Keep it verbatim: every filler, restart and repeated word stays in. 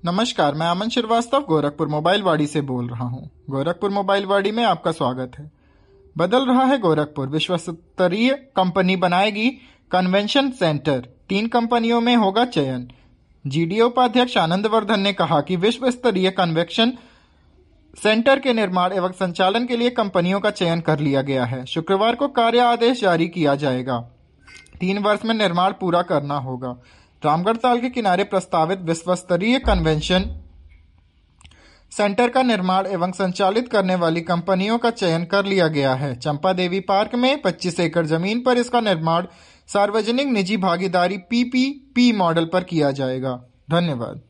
नमस्कार, मैं अमन श्रीवास्तव गोरखपुर मोबाइल वाड़ी से बोल रहा हूँ। गोरखपुर मोबाइल वाड़ी में आपका स्वागत है। बदल रहा है गोरखपुर, विश्व स्तरीय कंपनी बनाएगी कन्वेंशन सेंटर, तीन कंपनियों में होगा चयन। जीडीओ उपाध्यक्ष आनंद वर्धन ने कहा कि विश्व स्तरीय कन्वेंशन सेंटर के निर्माण एवं संचालन के लिए कंपनियों का चयन कर लिया गया है। शुक्रवार को कार्य आदेश जारी किया जाएगा। तीन वर्ष में निर्माण पूरा करना होगा। रामगढ़ ताल के किनारे प्रस्तावित विश्व स्तरीय कन्वेंशन सेंटर का निर्माण एवं संचालित करने वाली कंपनियों का चयन कर लिया गया है। चंपा देवी पार्क में पच्चीस एकड़ जमीन पर इसका निर्माण सार्वजनिक निजी भागीदारी पीपीपी मॉडल पर किया जाएगा। धन्यवाद।